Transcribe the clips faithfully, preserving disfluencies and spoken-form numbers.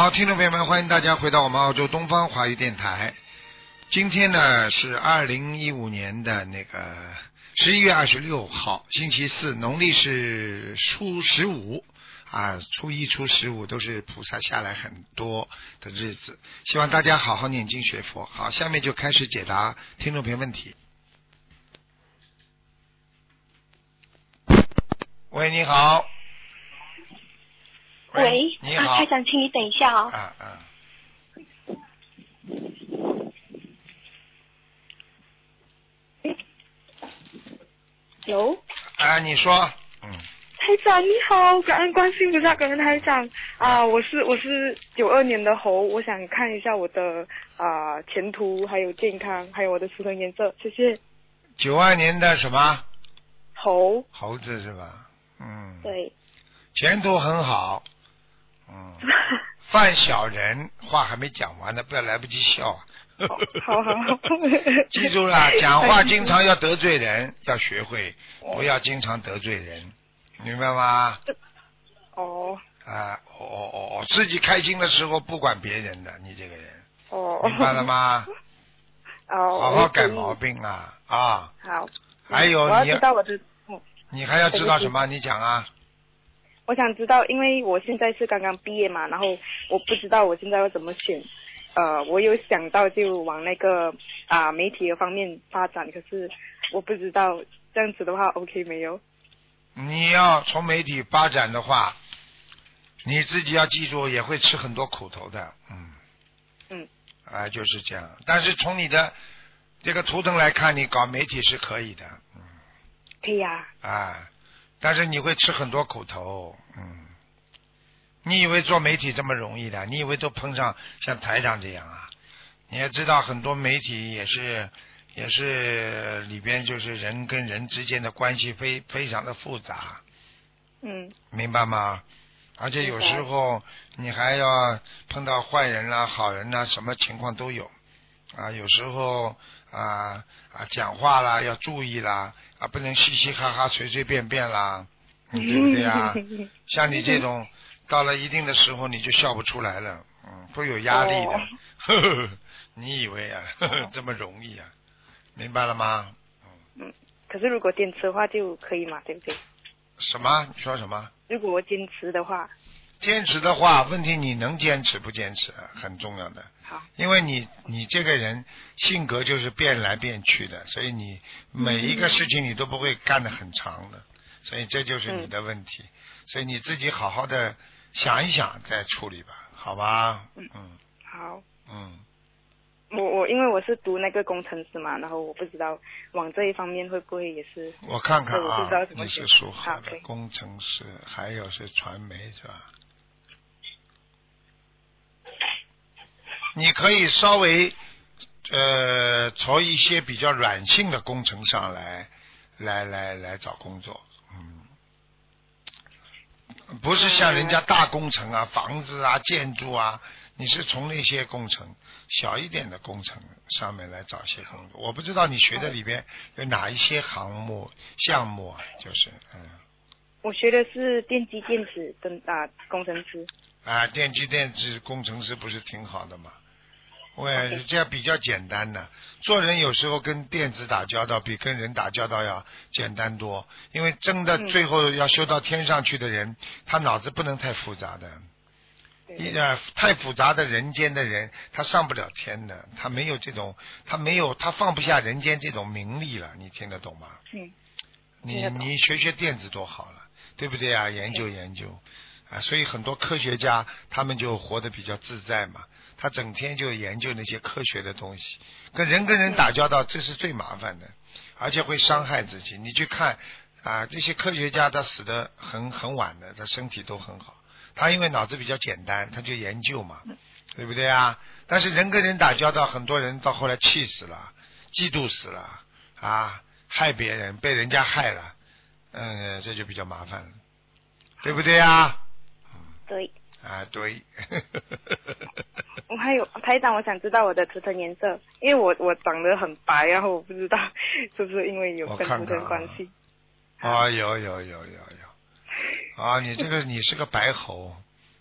好，听众朋友们，欢迎大家回到我们澳洲东方华语电台。今天呢是二零一五年的那个十一月二十六号，星期四，农历是初十五啊，初一、初十五都是菩萨下来很多的日子，希望大家好好念经学佛。好，下面就开始解答听众朋友问题。喂，你好。 喂， 喂你好。 啊，台长，请你等一下哦。 啊啊。 有。 啊，你说。嗯。 台长你好，感恩观世音菩萨，感恩台长啊！我是我是九二年的猴，我想看一下我的啊前途，还有健康，还有我的图腾颜色，谢谢。 九二年的什么？ 猴。 猴子是吧？嗯。 对。 前途很好。嗯。犯小人，话还没讲完呢，不要来不及笑啊。 好好好。 记住了，讲话经常要得罪人，要学会不要经常得罪人，明白吗？ 哦。 啊，哦哦哦哦，自己开心的时候不管别人的，你这个人。 哦。 明白了吗？ 哦。 好好改毛病啊啊！ 好。 还有你我要知道我的。嗯。 你还要知道什么？你讲啊。 我想知道，因为我现在是刚刚毕业嘛，然后我不知道我现在要怎么选。呃，我有想到就往那个啊、呃、媒体的方面发展，可是我不知道这样子的话 OK 没有？ 你要从媒体发展的话，你自己要记住，也会吃很多苦头的，嗯。 嗯。 啊、呃，就是这样。但是从你的这个图腾来看，你搞媒体是可以的，嗯。 可以啊。 啊，但是你会吃很多苦头，嗯。你以为做媒体这么容易的？你以为都碰上像台长这样啊？你也知道很多媒体也是也是里边就是人跟人之间的关系非非常的复杂， 嗯。 明白吗？而且有时候你还要碰到坏人啦、好人啦，什么情况都有啊。有时候啊啊讲话啦要注意啦啊，不能嘻嘻哈哈随随便便啦，嗯、对不对啊？像你这种到了一定的时候你就笑不出来了，嗯，会有压力的。 哦、 呵呵，你以为啊呵呵这么容易啊？明白了吗？ 嗯。可是如果坚持的话就可以嘛，对不对？ 什么？你说什么？ 如果我坚持的话。 坚持的话，问题你能坚持不坚持很重要的。 好。 因为你你这个人性格就是变来变去的，所以你每一个事情你都不会干得很长的，所以这就是你的问题。嗯、所以你自己好好的想一想再处理吧，好吧？ 嗯。 嗯。 好。 嗯。 我我因为我是读那个工程师嘛，然后我不知道往这一方面会不会也是。 我看看啊，你是属好好的工程师，还有是传媒是吧？你可以稍微呃从一些比较软性的工程上来来来来找工作，嗯，不是像人家大工程啊、房子啊、建筑啊，你是从那些工程小一点的工程上面来找些工作。我不知道你学的里边有哪一些项目项目啊，就是嗯。 我学的是电机电子跟啊工程师。 啊，电机电子工程师不是挺好的吗？喂，这样比较简单的。做人有时候跟电子打交道比跟人打交道要简单多，因为真的最后要修到天上去的人，嗯、他脑子不能太复杂的。一呃太复杂的人间的人，他上不了天的，他没有这种，他没有，他放不下人间这种名利了，你听得懂吗？ 嗯。 你你学学电子多好了，对不对啊？研究研究。啊，所以很多科学家他们就活得比较自在嘛，他整天就研究那些科学的东西，跟人跟人打交道，这是最麻烦的，而且会伤害自己。你去看啊，这些科学家他死得很很晚的，他身体都很好，他因为脑子比较简单，他就研究嘛，对不对啊？但是人跟人打交道，很多人到后来气死了，嫉妒死了啊，害别人，被人家害了，嗯，这就比较麻烦了，对不对啊？ 对。 啊，对。 我还有台长，我想知道我的图腾颜色，因为我我长得很白，然后我不知道是不是因为有跟图腾关系。 啊、哦，有有有有有。啊，你这个你是个白猴。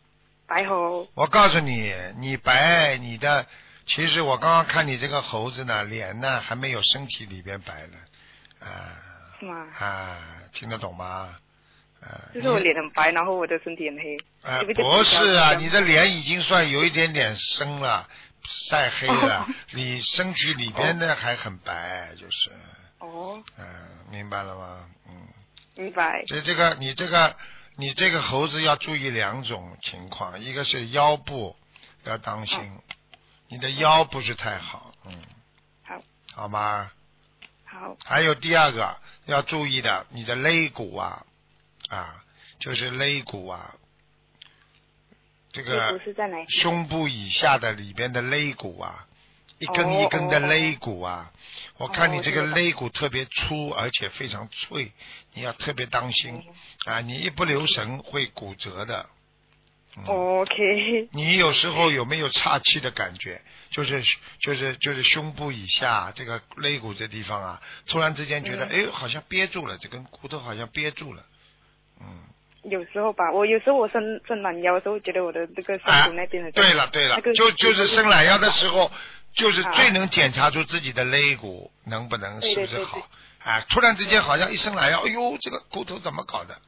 白猴。 我告诉你，你白，你的，其实我刚刚看你这个猴子呢，脸呢还没有身体里边白呢，啊， 是吗？ 啊，听得懂吗？啊， 就是我脸很白，然后我的身体很黑。 啊， 不不是啊，你的脸已经算有一点点深了，晒黑了， 哦、 你身体里边的还很白，就是。 哦。 嗯、啊，明白了吗？嗯。 明白。 所以这个，你这个。你这个猴子要注意两种情况，一个是腰部要当心，哦、你的腰不是太好，嗯， 好， 好吗？ 好。 还有第二个要注意的，你的肋骨啊，啊，就是肋骨啊，这个胸部以下的里边的肋骨啊，一根一根的肋骨啊，哦、我看你这个肋骨特别粗，而且非常脆，你要特别当心、嗯、啊！你一不留神会骨折的。 嗯、OK。 你有时候有没有岔气的感觉？就是就是就是胸部以下这个肋骨这地方啊，突然之间觉得哎、嗯，好像憋住了，这根骨头好像憋住了。嗯。 有时候吧，我有时候我伸伸懒腰的时候，觉得我的这个胸部那边的、啊。 对了对了，那个、就就是伸懒腰的时候。就是最能检查出自己的肋骨能不能是不是好，啊！突然之间好像一伸懒腰，哎呦，这个骨头怎么搞的？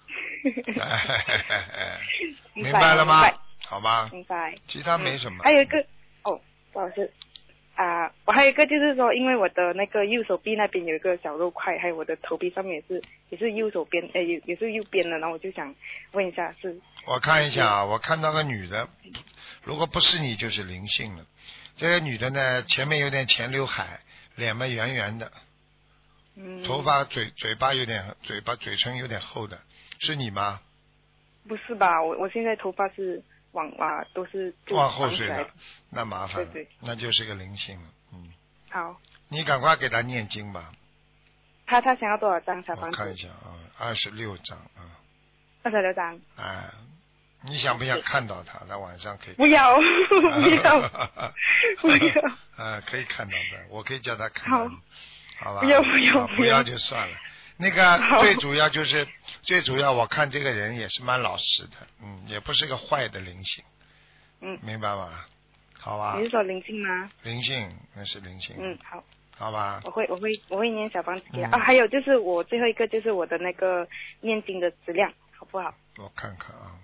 明白了吗？好吧。 明白。 其他没什么。 嗯、还有一个哦，不好意思啊，我还有一个就是说，因为我的那个右手臂那边有一个小肉块，还有我的头皮上面也是也是右手边，呃，也也是右边的，然后我就想问一下是。 我看一下啊，我看到个女的，如果不是你就是灵性了。这个女的呢，前面有点前刘海，脸嘛圆圆的， 嗯， 头发嘴嘴巴有点嘴巴嘴唇有点厚的，是你吗？ 不是吧，我我现在头发是往啊都是往后睡的，那麻烦了， 对对， 那就是个灵性了，嗯。 好。 你赶快给他念经吧。 他他想要多少张小房子？ 我看一下啊，二十六张啊。 二十六张。 哎。你想不想看到他？他晚上可以。 不要，不要，不要。 呃，可以看到的，我可以叫他看到。 好。 好吧。 不要不要不要就算了。那个最主要就是最主要，我看这个人也是蛮老实的，嗯，也不是个坏的灵性。 嗯。 明白吗？好吧。 你是说灵性吗？ 灵性，那是灵性。 嗯，好。 好吧。 我会我会我会念小房子给他、嗯、啊，还有就是我最后一个就是我的那个念经的质量好不好？ 我看看啊。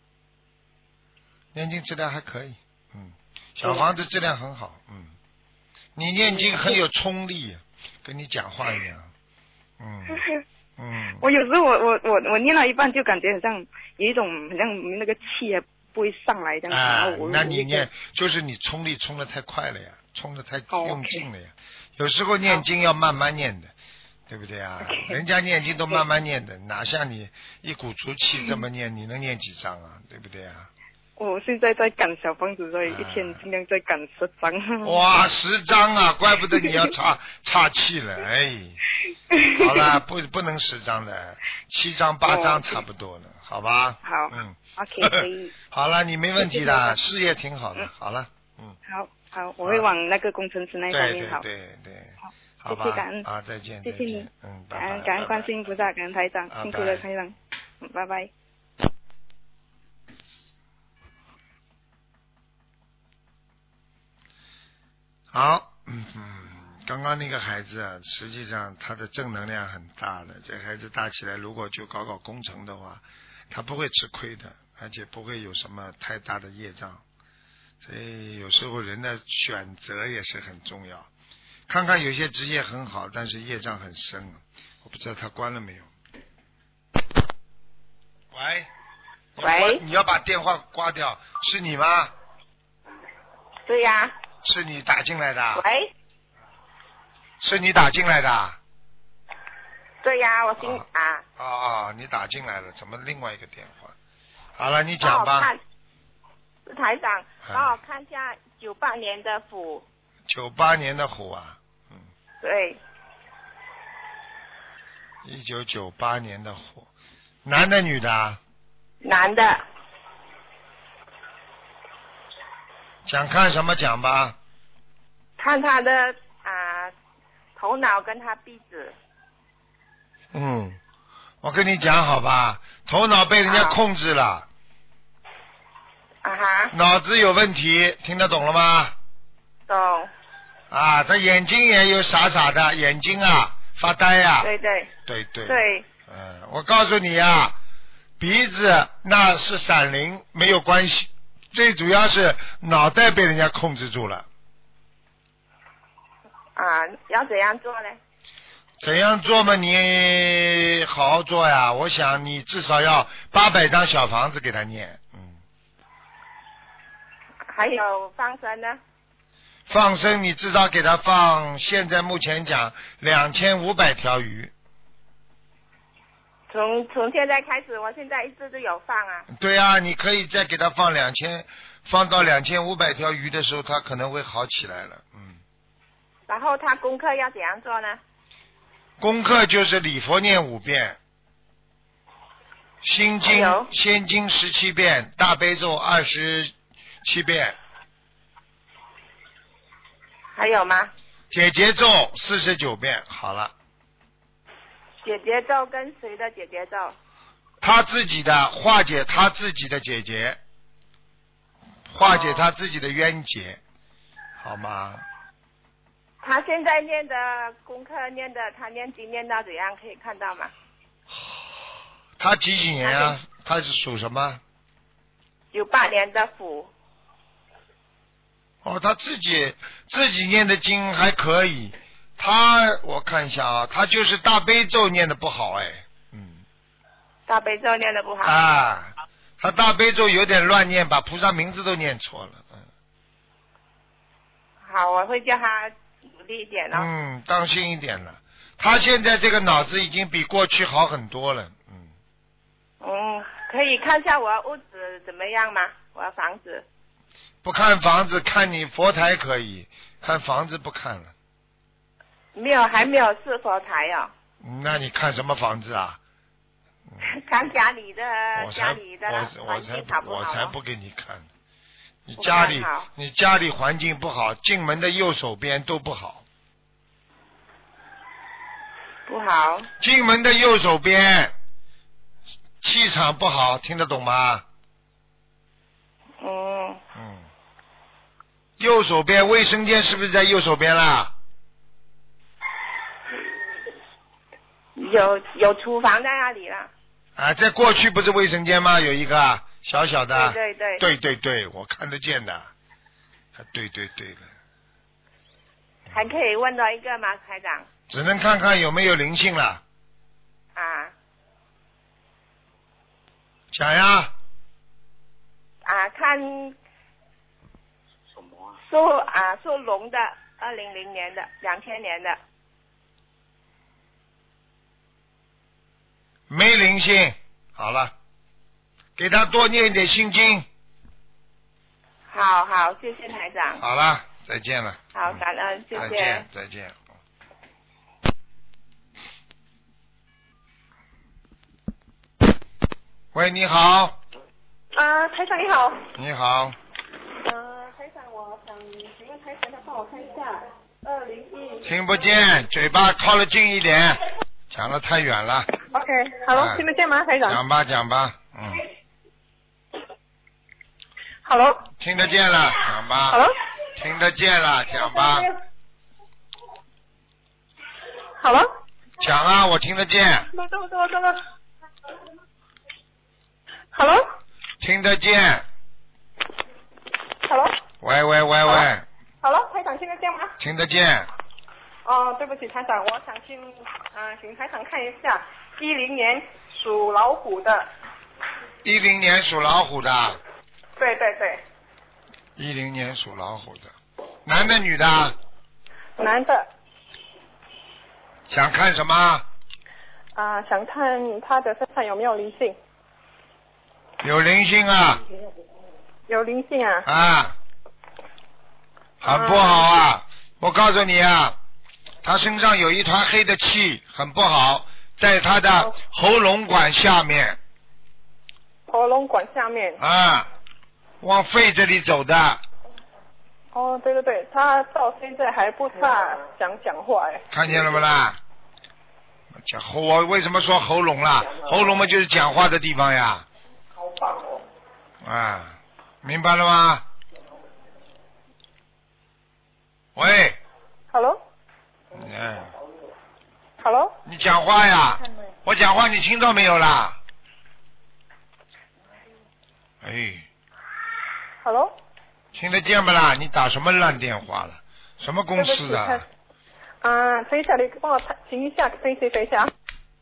念经质量还可以，嗯，小房子质量很好，嗯，你念经很有冲力，跟你讲话一样，嗯嗯。 我有时候我我我我念到一半就感觉很像有一种很像那个气也不会上来这样子， 啊、 然后我那你念就是你冲力冲得太快了呀，冲得太用劲了呀，有时候念经要慢慢念的。对不对啊？ Okay. 人家念经都慢慢念的，哪像你一鼓足气这么念，你能念几张啊？对不对啊？ 我现在在赶小房子，所以一天尽量在赶十张。 哇，十张啊，怪不得你要岔岔气了，哎。好了，不不能十张的，七张八张差不多了，好吧？ 好， 嗯 ，OK 可以。 好了，你没问题的，事业挺好的，好了，嗯。 好好，我会往那个工程师那方面好。 对对对对。 好，谢谢感恩啊，再见， 谢谢你， 嗯， 感恩感恩观世音菩萨，感恩台长，辛苦了台长，嗯，拜拜。 好，嗯嗯，刚刚那个孩子啊，实际上他的正能量很大的，这孩子大起来，如果就搞搞工程的话，他不会吃亏的，而且不会有什么太大的业障，所以有时候人的选择也是很重要。看看有些职业很好，但是业障很深，我不知道他关了没有。喂， 喂， 你要把电话挂掉，是你吗？ 对呀。 是你打进来的？ 喂， 是你打进来的？ 对呀，我姓啊。 哦哦，你打进来了，怎么另外一个电话？好了，你讲吧。 是台长，帮我看一下九八年的虎。 九八年的虎啊，嗯。 对。 一九九八年的虎，男的女的啊？ 男的。 想看什么讲吧？ 看他的啊、呃、头脑跟他鼻子。 嗯，我跟你讲好吧，头脑被人家控制了。 啊哈。 脑子有问题，听得懂了吗？ 懂。 啊，他眼睛也有傻傻的，眼睛啊发呆呀、啊。 对对。 对对。 对。 嗯，我告诉你啊，鼻子那是闪灵，没有关系，最主要是脑袋被人家控制住了。 啊，要怎样做呢？ 怎样做嘛？你好好做呀！我想你至少要八百张小房子给他念，嗯。 还有放生呢？ 放生你至少给他放，现在目前讲两千五百条鱼。 从从现在开始，我现在一直都有放啊。 对啊，你可以再给他放两千，放到两千五百条鱼的时候，他可能会好起来了，嗯。 然后他功课要怎样做呢？ 功课就是礼佛念五遍，心经、心经十七遍，大悲咒二十七遍。 还有吗？ 解结咒四十九遍，好了。 解结咒跟谁的解结咒？ 他自己的化解他自己的解结，化解他自己的冤结，好吗？ 他现在念的功课念的，他念经念到怎样？可以看到吗？ 他几几年啊？他是属什么？ 九八年的虎。 哦，他自己自己念的经还可以，他我看一下啊，他就是大悲咒念的不好哎，嗯。 大悲咒念的不好。 啊，他大悲咒有点乱念，把菩萨名字都念错了，嗯。 好，我会叫他努力一点哦。 嗯，当心一点了。他现在这个脑子已经比过去好很多了，嗯。 嗯，可以看一下我屋子怎么样吗？我的房子。 不看房子，看你佛台可以，看房子不看了。 没有，还没有是佛台哦。 那你看什么房子啊？ 嗯、看家里的，家里的环境好不好？我才不给你看。你不家里，你家里环境不好，进门的右手边都不好。 不好。 进门的右手边，气场不好，听得懂吗？ 嗯。 嗯。右手边卫生间是不是在右手边啦？ 有有厨房在那里了。 啊，在过去不是卫生间吗？有一个小小的。 对对对。 对对对，我看得见的。啊，对对对了。 还可以问到一个吗，台长？ 只能看看有没有灵性了。 啊。 讲呀。 啊，看。属啊属龙的，二零零年的，两千年的。 没灵性，好了，给他多念一点心经。 好好，谢谢台长。 好了，再见了。 好，感恩，谢谢。 再见，再见。喂，你好。 啊，台长你好。 你好。 呃，台长，我想请问台长，他帮我看一下二零一。 听不见，嘴巴靠了近一点，讲得太远了。 OK，Hello，、啊、听得见吗，台长？ 讲吧，讲吧，嗯。 Hello。 听得见了，讲吧。 Hello。 听得见了，讲吧。 Hello。 讲啊，我听得见。 等等等等等。Hello。 听得见。 Hello。 喂喂喂喂。 Hello， 台长听得见吗？ 听得见。 哦，对不起，台长，我想请啊、呃，请台长看一下，一零年属老虎的。 一零年属老虎的。 对对对。 一零年属老虎的，男的女的？ 男的。 想看什么？ 啊、呃，想看他的身上有没有灵性。 有灵性啊。 有灵性啊。 啊。很不好啊！我告诉你啊，他身上有一团黑的气，很不好，在他的喉咙管下面。 喉咙管下面。 啊，往肺这里走的。 哦，对对对，他到现在还不大想讲话哎。 看见了不啦？讲喉，我为什么说喉咙啦？喉咙嘛就是讲话的地方呀。 好棒哦。 啊， 明白了吗？喂。 Hello。 嗯。 Hello。 你讲话呀！我讲话你听到没有啦？哎。 Hello。 听得见不啦？你打什么烂电话了？什么公司的？ 啊，等一下，你帮我停一下，等一下，等一下。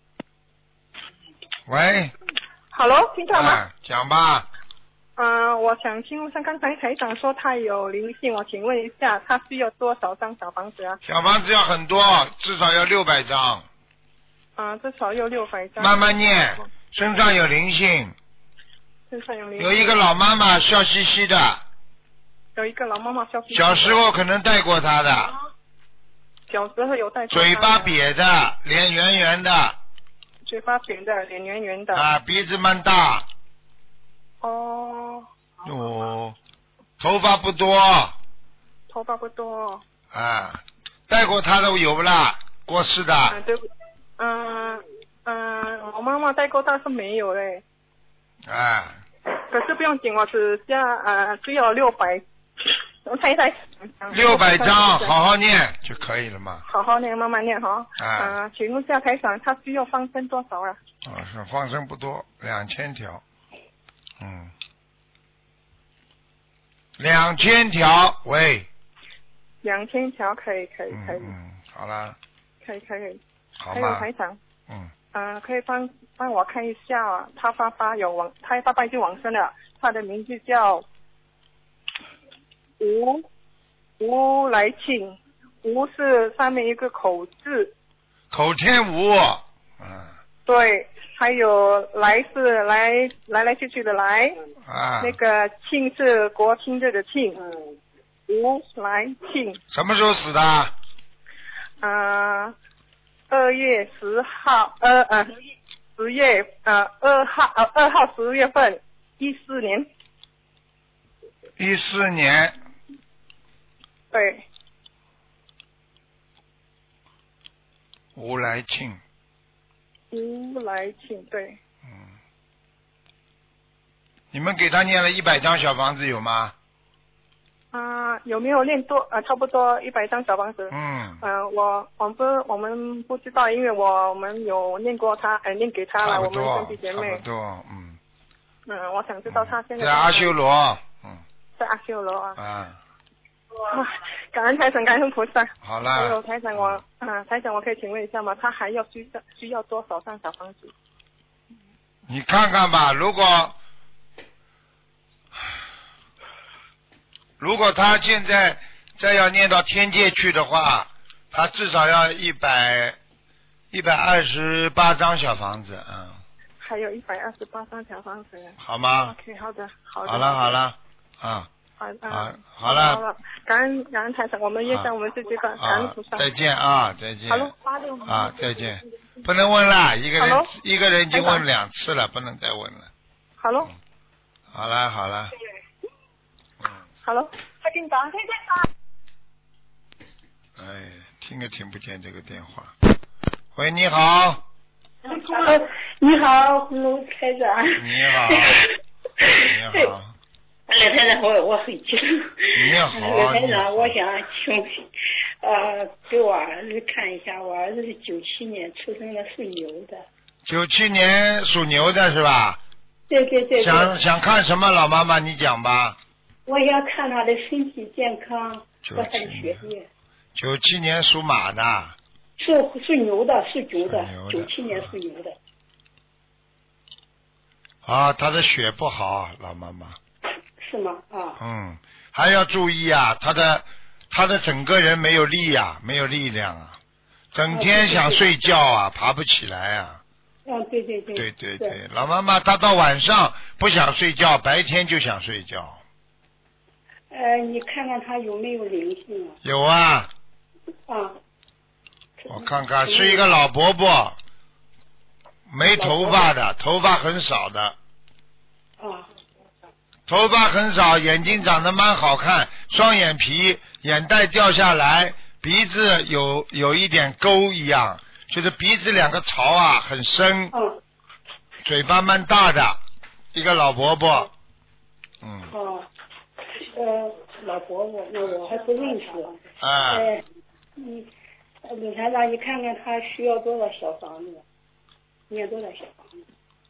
喂。 Hello， 听到吗？ 啊、讲吧。 啊，我想请问，像刚才台长说他有灵性，我请问一下，他需要多少张小房子啊？ 小房子要很多，至少要六百张。 啊，至少要六百张。 慢慢念，身上有灵性。 身上有灵性。 有一个老妈妈笑嘻嘻的。 有一个老妈妈笑嘻嘻的。 小时候可能带过她的。 小时候有带过她的。 嘴巴瘪的，脸圆圆的。 嘴巴扁的，脸圆圆的。 啊，鼻子蛮大。 哦。 哦，头发不多。 头发不多。 啊，带过他的有不啦？过世的。 啊，对不，嗯嗯，我妈妈带过，但是没有嘞。 啊。 可是不用紧，我只加呃只有六百，我猜一猜。 六百张，好好念就可以了嘛。 好好念，慢慢念哈。 啊。 啊，请问下台长，他需要放生多少啊？ 啊，是放生不多，两千条。嗯。两千条，喂。 两千条可以可以可以。 嗯，嗯好啦。 可以可以。 好还有台长。 嗯。 啊、呃，可以帮帮我看一下、啊，他爸爸有往，他爸爸已经往生了，他的名字叫吴吴来庆，吴是上面一个口字。 口天吴。嗯。 对。还有来是来来来去去的来， 啊， 那个庆是国庆日的庆，吴来庆。 什么时候死的？ 啊、呃，二月十号，呃呃，十月呃二号呃二号十月份，一四年。 一四年。 对。 吴来庆。 吴来庆，对。 嗯。你们给他念了一百张小房子有吗？ 啊、呃，有没有念多？呃，差不多一百张小房子。 嗯。 呃，我我不我们不知道，因为我我们有念过他，呃，念给他了，我们兄弟姐妹。 差不多，嗯。 嗯，我想知道他现在。 在阿修罗，嗯。 在阿修罗啊。 啊。 哇，感恩财神，感恩菩萨。 好啦。 还有台长我，啊、呃，台长我可以请问一下吗？他还要需要需要多少张小房子？ 你看看吧，如果如果他现在再要念到天界去的话，他至少要一百一百二十八张小房子，嗯。 还有一百二十八张小房子。 好吗 ？OK， 好的，好的。 好了好了，啊。 好的。 好，好了。 好了，感恩感恩台长，我们也向我们自己感感恩菩萨。 再见啊，再见。 好了，八六。 啊，再见。不能问了，一个人 Hello? 一个人已经问两次了，不能再问了。 好了。 好了好了。嗯。 好了，他给你打，再哎， 见听也听不见这个电话。喂，你好。 你好，卢台长。 你好。你好。 刘台长，我我很激动。 你好。 刘台长，我想请呃给我儿子看一下，我儿子是九七年出生的，属牛的。 九七年属牛的是吧？ 对对对。 想想看什么，老妈妈你讲吧。 我想看他的身体健康和他的学业。 九七年属马的。 属属牛的，属牛的。九七年属牛的。 啊，他的血不好，老妈妈。 是吗？啊。 嗯，还要注意啊，他的他的整个人没有力啊，没有力量啊，整天想睡觉啊，爬不起来啊。 嗯，对对对。 对对对，老妈妈，她到晚上不想睡觉，白天就想睡觉。 呃，你看看他有没有灵性啊？ 有啊。 啊。 我看看，是一个老伯伯，没头发的，头发很少的。 啊。 头发很少，眼睛长得蛮好看，双眼皮，眼袋掉下来，鼻子有有一点沟一样，就是鼻子两个槽啊很深。 嗯。 嘴巴蛮大的，一个老伯伯。嗯。 哦。 呃，老伯伯，那我还不认识。 啊。 呃，你，鲁台长，你看看他需要多少小房子？念多少小房子？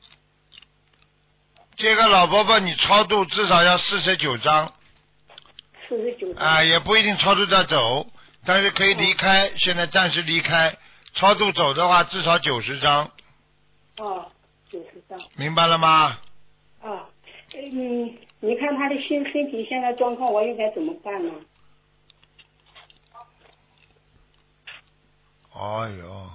这个老伯伯，你超度至少要四十九章。 四十九章。 啊，也不一定超度着走，但是可以离开，嗯、现在暂时离开。超度走的话，至少九十章。 哦，九十章。 明白了吗？ 啊，嗯，你看他的心身体现在状况，我应该怎么办呢？ 哦哟。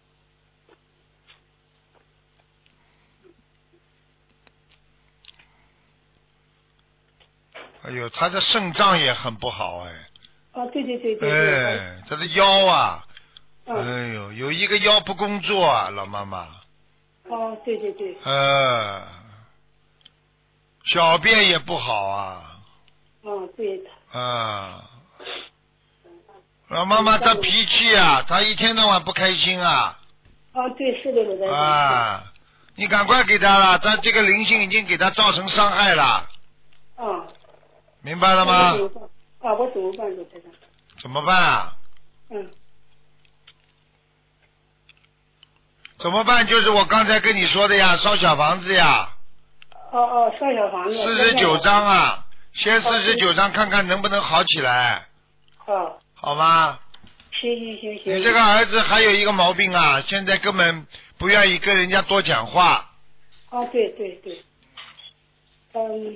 哎呦，他的肾脏也很不好哎。 哦，对对对对对。 哎，他的腰啊， 嗯、 哎呦，有一个腰不工作啊，老妈妈。 哦，对对对。 呃，小便也不好啊。 嗯，对的。 啊，老妈妈这脾气啊，她一天到晚不开心啊。 哦，对，是的，是的。 啊，你赶快给她了，她这个灵性已经给她造成伤害了。 嗯。 明白了吗？ 啊，我怎么办，卢台长？ 怎么办啊？ 嗯。 怎么办？就是我刚才跟你说的呀，烧小房子呀。 哦哦，烧小房子。 四十九章啊，先四十九章看看能不能好起来。 哦。 好吗？ 行行行行。 你这个儿子还有一个毛病啊，现在根本不愿意跟人家多讲话。 哦，对对对。嗯。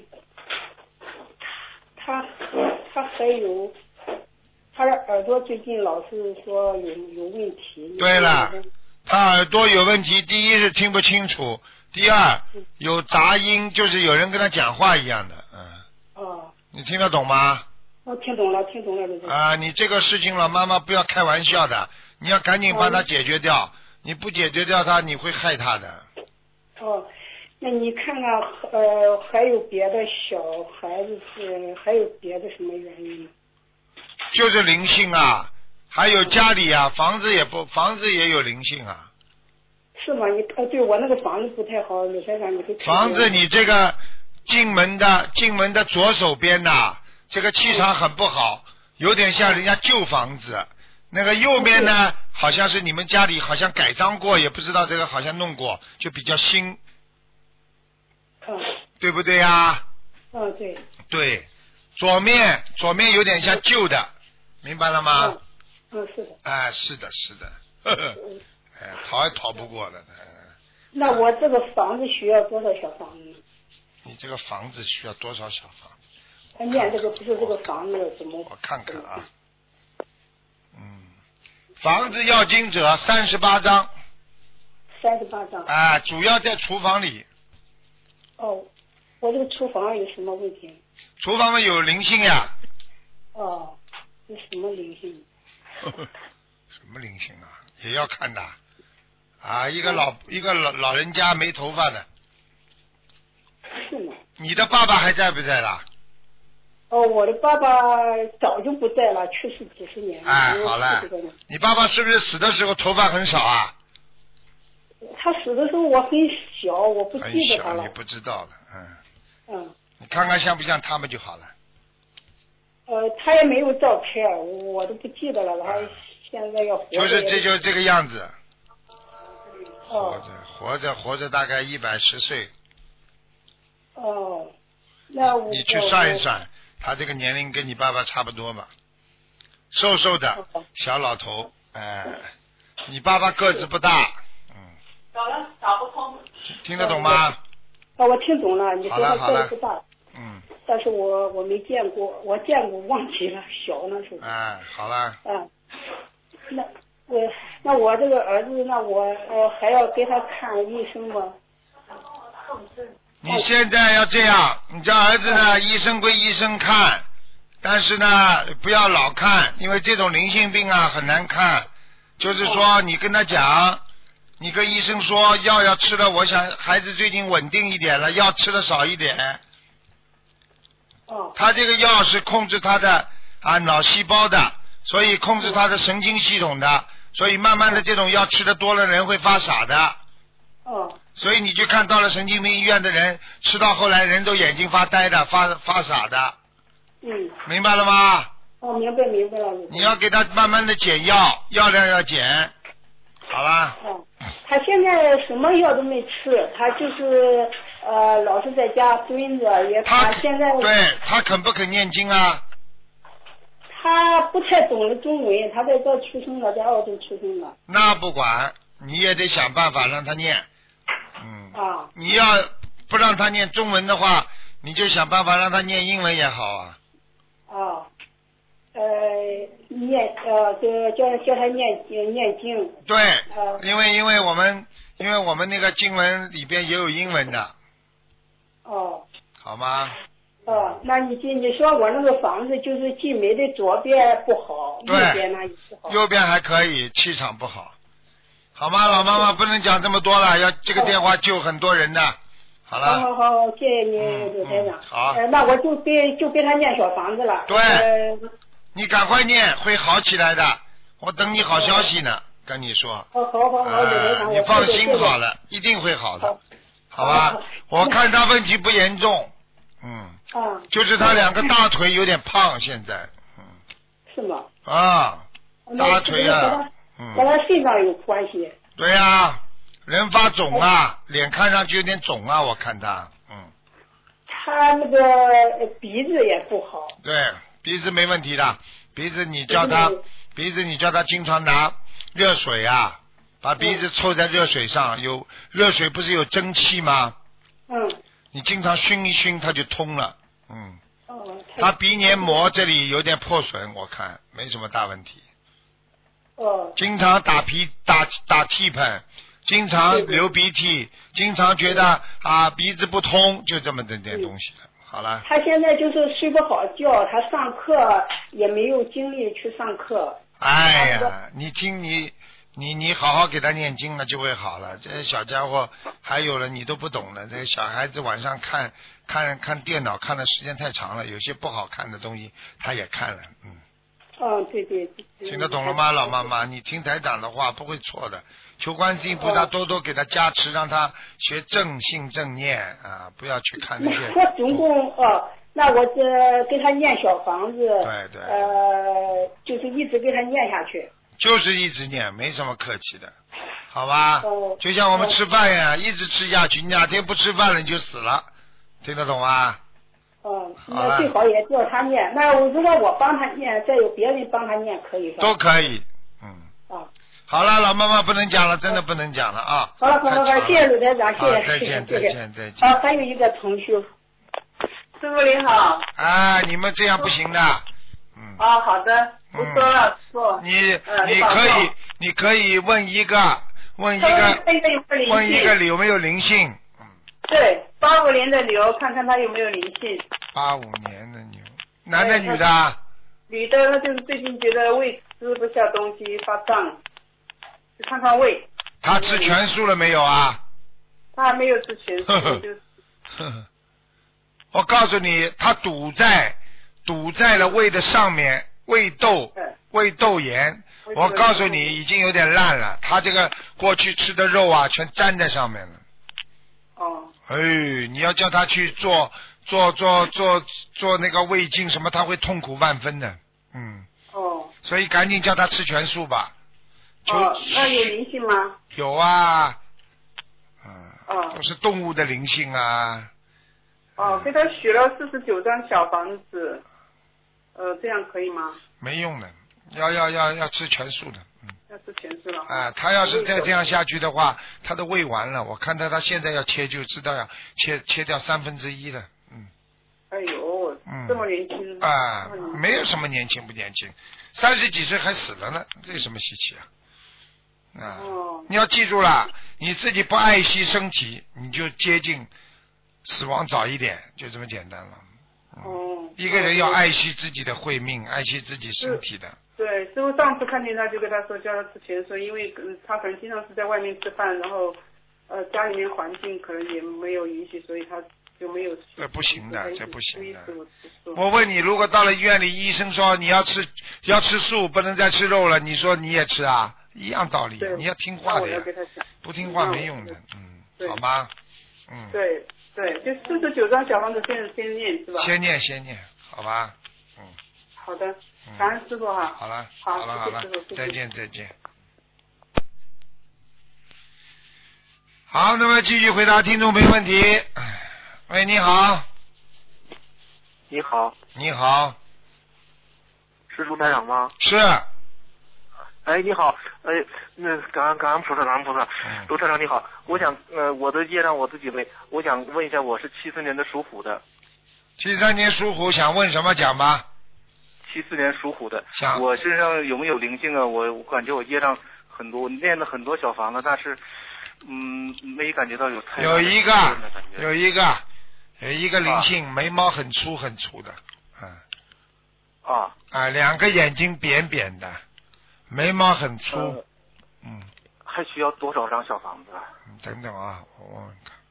他他还有，他的耳朵最近老是说有有问题。 对了，他耳朵有问题，第一是听不清楚，第二有杂音，就是有人跟他讲话一样的，嗯。 哦。 你听得懂吗？ 我听懂了，听懂了。 啊，你这个事情了，妈妈不要开玩笑的，你要赶紧把它解决掉，哦、你不解决掉它，你会害他的。 哦。那你看看，呃，还有别的小孩子是还有别的什么原因吗？ 就是灵性啊，还有家里啊，房子也不，房子也有灵性啊。 是吗？你呃，对我那个房子不太好，李先生，你会。 房子你这个进门的进门的左手边呐，这个气场很不好，有点像人家旧房子。那个右边呢，好像是你们家里好像改装过，也不知道这个好像弄过，就比较新。 嗯， 对不对呀、啊？ 嗯，对。 对，左面左面有点像旧的，明白了吗？ 嗯，嗯是的。 哎，是的，是的，呵呵，哎，逃也逃不过的。 那我这个房子需要多少小房子？ 你这个房子需要多少小房子？ 他念这个不是这个房子怎么？ 我看看啊，嗯，房子要经者三十八章。 三十八章。 啊，主要在厨房里。 哦，我这个厨房有什么问题？ 厨房里有灵性呀。 哦，有什么灵性？ 什么灵性啊？也要看的。啊，一个老、嗯、一个老老人家没头发的。 是吗？ 你的爸爸还在不在啦？ 哦，我的爸爸早就不在了，去世几十年了。 哎，好了。你爸爸是不是死的时候头发很少啊？ 他死的时候我很小，我不记得他了。 很小，你不知道了，嗯。 嗯。 你看看像不像他们就好了。 呃，他也没有照片，我都不记得了。他现在要活着。 就是这就这个样子。 哦。 活着活着活着大概一百十岁。 哦，那我你去算一算，他这个年龄跟你爸爸差不多嘛，瘦瘦的小老头，哎、呃，你爸爸个子不大。 找了找不通。 听得懂吗？ 啊，我听懂了。你说他个子不大。 嗯。 但是我我没见过，我见过忘记了，小那时候。 哎，好了。 嗯。那我那我这个儿子，那我呃还要给他看医生吗？ 你现在要这样，你这儿子呢，医生归医生看，但是呢不要老看，因为这种灵性病啊很难看。就是说你跟他讲。你跟医生说药要吃的，我想孩子最近稳定一点了，药吃的少一点。 哦。 他这个药是控制他的啊脑细胞的，所以控制他的神经系统的，所以慢慢的这种药吃的多了，人会发傻的。 哦。 所以你就看到了神经病医院的人，吃到后来人都眼睛发呆的，发发傻的。 嗯。 明白了吗？ 哦，明白明白了。 你要给他慢慢的减药，药量要减，好啦。 哦，他现在什么药都没吃，他就是呃老是在家蹲着，也他现在对他肯不肯念经啊？ 他不太懂得中文，他在这出生的，在澳洲出生的。 那不管，你也得想办法让他念。嗯。 啊。 你要不让他念中文的话，你就想办法让他念英文也好啊。 啊。呃，念呃，就叫叫他念念经。 对。 呃。 因为因为我们因为我们那个经文里边也有英文的。 哦。 好吗？ 哦，那你进你说我那个房子就是进门的左边不好，右边那也不好。 右边还可以，气场不好。好吗，老妈妈不能讲这么多了，要这个电话救很多人的。好了。 好好好，谢谢你，刘台长。 嗯、好、 呃。那我就给就给他念小房子了。 对。 呃、 你赶快念，会好起来的。我等你好消息呢，跟你说。 好好好好，刘台长， 你放心好了，一定会好的。好吧，我看他问题不严重。嗯。 啊。 就是他两个大腿有点胖，现在。嗯。 是吗？ 啊。大腿啊。 嗯。跟他肾脏有关系。 对呀、啊，人发肿啊，脸看上去有点肿啊，我看他。嗯。 他那个鼻子也不好。 对，鼻子没问题的，鼻子你叫他，鼻子你叫他经常拿热水啊，把鼻子凑在热水上，有热水不是有蒸汽吗？ 嗯。 你经常熏一熏，它就通了。嗯。 哦。 他鼻黏膜这里有点破损，我看没什么大问题。 哦。 经常打鼻打打气喷，经常流鼻涕，经常觉得啊鼻子不通，就这么点点东西了。好了。 他现在就是睡不好觉，他上课也没有精力去上课。 哎呀，你听你。你你好好给他念经了就会好了，这小家伙还有了你都不懂了，这小孩子晚上看看看电脑看的时间太长了，有些不好看的东西他也看了，嗯。 哦，对对对。 听得懂了吗，老妈妈？你听台长的话不会错的，求观世音菩萨多多给他加持，让他学正信正念啊，不要去看那些。 我总共哦，那我这给他念小房子， 对对， 呃，就是一直给他念下去。 就是一直念，没什么客气的，好吧？ 哦。 就像我们吃饭呀，一直吃下去，你哪天不吃饭了你就死了，听得懂吗？ 哦，那最好也叫他念。那如果我帮他念，再有别人帮他念，可以吧？ 都可以，嗯。 啊。 好了，老妈妈不能讲了，真的不能讲了啊。 好了好了好了，谢谢鲁台长，谢谢。 再见再见再见。 啊，还有一个同学，师傅您好。 啊，你们这样不行的。嗯。 啊，好的。不说了，师傅。 你你可以你可以问一个问一个问一个有没有灵性？ 嗯。对，八五年的牛，看看他有没有灵性。 八五年的牛，男的女的？ 女的，她就是最近觉得胃吃不下东西，发胀，就看看胃。 他吃全素了没有啊？ 他还没有吃全素，就是。 我告诉你，他堵在堵在了胃的上面。胃窦，胃窦炎，我告诉你已经有点烂了。他这个过去吃的肉啊，全粘在上面了。 哦。 哎，你要叫他去做做做做做那个胃镜什么，他会痛苦万分的。嗯。 哦。 所以赶紧叫他吃全素吧。 哦，那有灵性吗？ 有啊。嗯。 哦。 都是动物的灵性啊。 哦，给他许了四十九张小房子。呃，这样可以吗？ 没用的，要要要要吃全素的，嗯。 要吃全素了。 啊，他要是再这样下去的话，他的胃完了，我看他他现在要切就知道要切切掉三分之一了，嗯。 哎呦，嗯、这么年轻。 啊，没有什么年轻不年轻，三十几岁还死了呢，这有什么稀奇啊？啊， 哦、 你要记住了，你自己不爱惜身体，你就接近死亡早一点，就这么简单了。 哦， 一个人要爱惜自己的慧命，爱惜自己身体的。 对，师傅上次看见他就跟他说叫他吃全素，因为嗯他可能经常是在外面吃饭，然后呃家里面环境可能也没有允许，所以他就没有吃。 这不行的，这不行的。我问你，如果到了医院里，医生说你要吃要吃素，不能再吃肉了，你说你也吃啊？一样道理，你要听话的呀，不听话没用的，嗯，好吗？嗯。 对。对，就四十九张小房子先先念是吧？ 先念先念，好吧。 好的，感恩师傅哈。 好了， 好好了，好了谢谢师傅，谢谢再见，再见。好，那么继续回答听众朋友问题。喂，你好。 你好。 你好。 是卢台长吗？ 是。 哎，你好，哎，那感恩感恩菩萨，感恩菩萨。 嗯、 卢台长你好，我想呃我的业障我自己背，我想问一下，我是七四年的属虎的。 七三年属虎，想问什么讲吧？ 七四年属虎的， 想我身上有没有灵性啊？我我感觉我业障很多，我练了很多小房子，但是嗯没感觉到有太有一个有一个有一个灵性，啊、眉毛很粗很粗的，嗯啊啊两个眼睛扁扁的，眉毛很粗，呃、嗯， 还需要多少张小房子啊？ 等等啊，我问问看。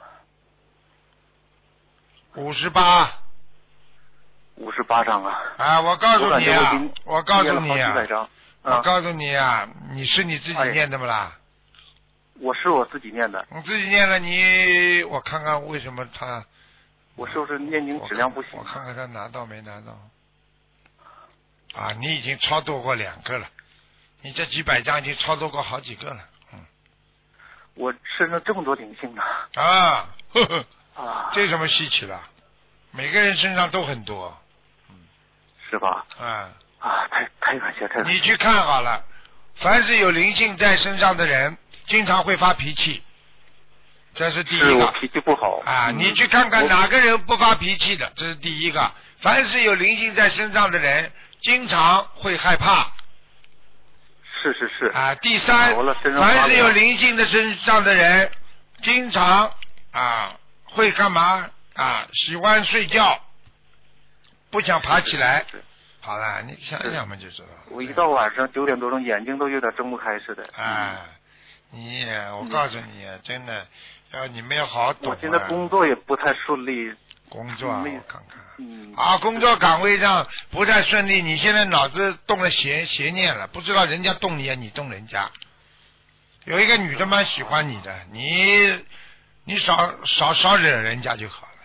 五十八， 五十八张啊！ 啊，我告诉你啊，我, 我告诉你啊， 嗯、 我告诉你啊，你是你自己念的不啦？ 哎、我是我自己念的。 你自己念了，你我看看为什么他， 我是不是念经质量不行？ 我看看他拿到没拿到？啊，你已经超度过两个了，你这几百张已经超度过好几个了，嗯。 我身上这么多灵性呢？ 啊，呵呵。 啊， 这什么稀奇了？每个人身上都很多， 嗯，是吧？ 啊啊，太太感谢，太感谢。 你去看好了，凡是有灵性在身上的人，经常会发脾气，这是第一个。 是我脾气不好啊！ 嗯、 你去看看哪个人不发脾气的，这是第一个。凡是有灵性在身上的人，经常会害怕。 是是是。 啊，第三，凡是有灵性的身上的人，经常啊。会干嘛啊？喜欢睡觉，不想爬起来。 是是是好了，你想想嘛就知道了。 我一到晚上九点多钟，眼睛都有点睁不开似的。 哎，你，我告诉你，嗯、真的，要你们要好好懂、啊。 我现在工作也不太顺利。 工作、啊，我看看。 嗯。 啊，工作岗位上不太顺利，你现在脑子动了邪邪念了，不知道人家动你啊，你动人家。有一个女的蛮喜欢你的，你。你少少少惹人家就好了。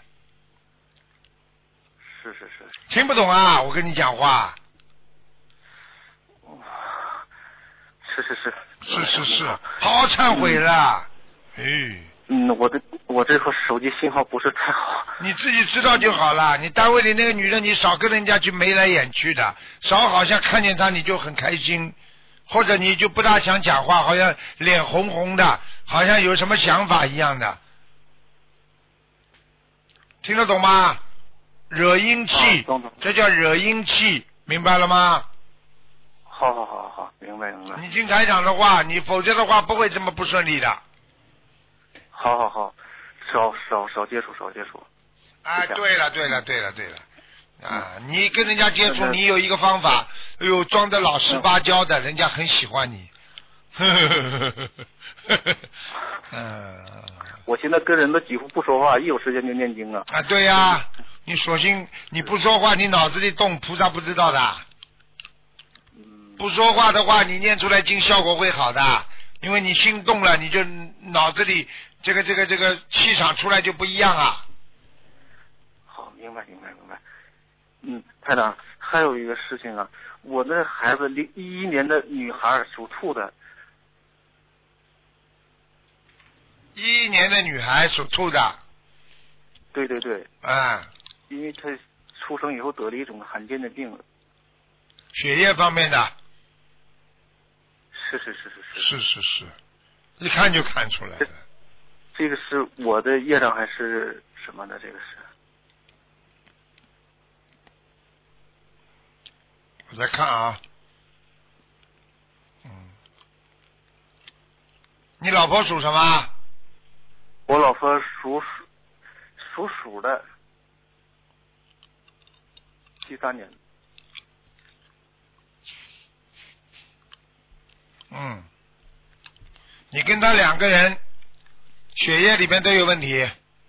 是是是。 听不懂啊？我跟你讲话。 是是是。 是是是，好好忏悔了。 嗯。嗯，我的我这块手机信号不是太好。 你自己知道就好了。你单位里那个女的，你少跟人家去眉来眼去的，少好像看见她你就很开心，或者你就不大想讲话，好像脸红红的，好像有什么想法一样的。听得懂吗？惹阴气， 啊、 这叫惹阴气，明白了吗？ 好好好好，明白明白。 你听台长的话，你否则的话不会这么不顺利的。 好好好，少少少接触，少接触。 啊，对了对了对了对了，啊，嗯、你跟人家接触，你有一个方法，哎呦，装的老实巴交的，嗯、人家很喜欢你。嗯。 我现在跟人都几乎不说话，一有时间就念经啊。 啊，对呀、啊，你索性你不说话，你脑子里动，菩萨不知道的。 嗯。 不说话的话，你念出来经效果会好的，因为你心动了，你就脑子里这个这个这个气场出来就不一样啊。 好，明白明白明白。嗯，台长，还有一个事情啊，我的孩子零一一年的女孩属兔的。 一一年的女孩属兔的。 对对对。 嗯。 因为她出生以后得了一种罕见的病。 血液方面的。 是是是是是。是是是，一看就看出来了。 这, 这个是我的业障还是什么的？这个是。 我再看啊。嗯。你老婆属什么？ 我老婆属属属鼠的，七三年。 嗯，你跟他两个人血液里面都有问题。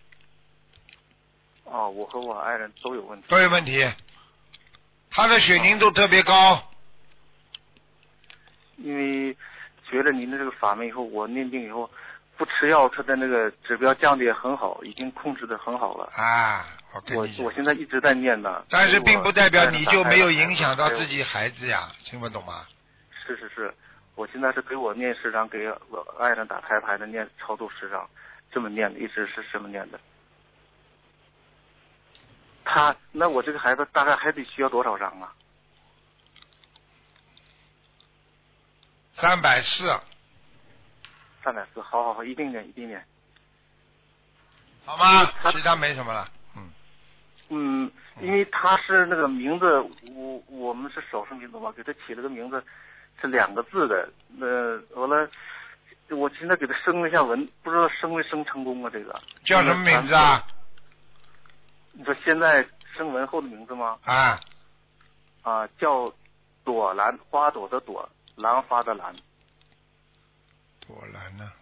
哦，我和我爱人都有问题。 都有问题，他的血凝度特别高。 因为学了您的这个法门以后，我念经以后。不吃药，他的那个指标降的也很好，已经控制的很好了。 啊， 我跟你讲我我现在一直在念的。 但是并不代表你就没有影响到还有自己孩子呀，听不懂吗？ 是是是，我现在是给我念十张，给我爱人打胎牌的念超度十张，这么念的，一直是这么念的。他那我这个孩子大概还得需要多少张啊？ 三百四。 三百四，好好好，一定念一定念。 好吗？其他没什么了。嗯。 嗯，因为他是那个名字，我我们是手生名字嘛，给他起了个名字是两个字的。呃，完了，我现在给他升了一下文，不知道升没升成功啊？这个叫什么名字啊？ 你说现在升文后的名字吗？ 啊。 啊，叫朵兰，花朵的朵，兰花的兰。 朵兰呢？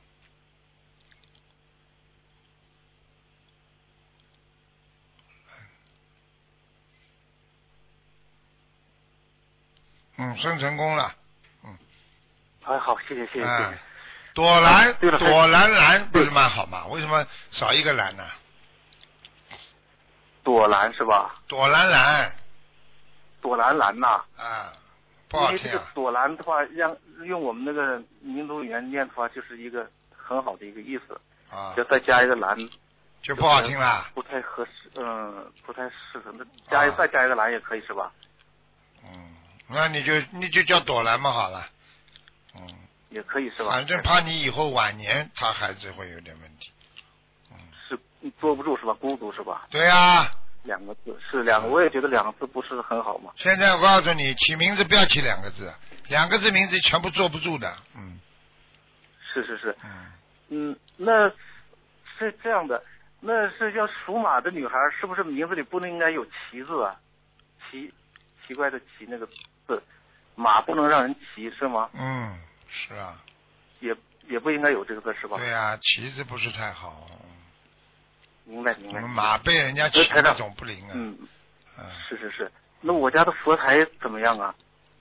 嗯，生成功了。嗯。 哎，好，谢谢谢谢谢谢。 朵兰， 啊、对了， 朵兰兰不是蛮好吗？为什么少一个兰呢？ 朵兰是吧？ 朵兰兰。 朵兰兰呐。 啊。不好听啊。 因为这个朵兰的话，让用我们那个民族语言念的话，就是一个很好的一个意思。 啊。 要再加一个兰。 就不好听了。 不太合适，嗯，不太适合。那加一、啊、再加一个兰也可以是吧？ 嗯，那你就你就叫朵兰嘛好了。嗯。 也可以是吧？ 反正怕你以后晚年他孩子会有点问题。嗯。 是坐不住是吧？孤独是吧？ 对啊。 两个字是两个，我也觉得两个字不是很好嘛。 现在我告诉你，起名字不要起两个字，两个字名字全部坐不住的。嗯。 是是是。 嗯。 嗯，那是这样的，那是要属马的女孩，是不是名字里不能应该有奇字啊？奇奇怪的奇那个字，马不能让人骑是吗？ 嗯，是啊。 也也不应该有这个字是吧？ 对啊，骑字不是太好。 明白明白。 马被人家骑那种不灵啊。 嗯。嗯。是是是，那我家的佛台怎么样啊？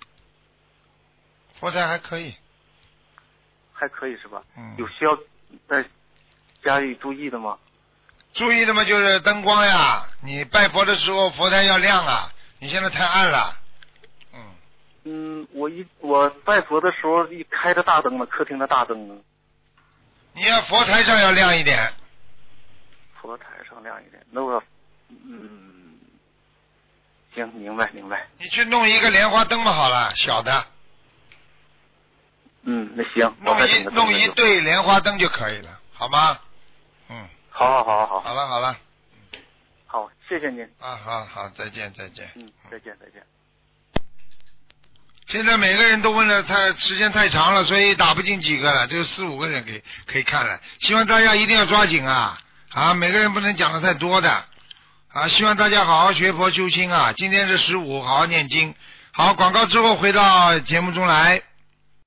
佛台还可以。 还可以是吧？ 嗯。 有需要在家里注意的吗？ 注意的嘛，就是灯光呀。你拜佛的时候，佛台要亮啊。你现在太暗了。嗯。 嗯，我一我拜佛的时候一开着大灯了，客厅的大灯呢。 你要佛台上要亮一点。 佛台上亮一点，那我嗯，行，明白明白。 你去弄一个莲花灯嘛，好了，小的。 嗯，那行。 弄一弄一对莲花灯就可以了，好吗？嗯。 好好好好。 好了好了。 好，谢谢您。 啊，好好，再见再见。 嗯，再见再见。 现在每个人都问了太时间太长了，所以打不进几个了，只有四五个人可以可以看了。希望大家一定要抓紧啊啊！每个人不能讲的太多的啊！希望大家好好学佛修心啊！今天是十五，好好念经。好，广告之后回到节目中来。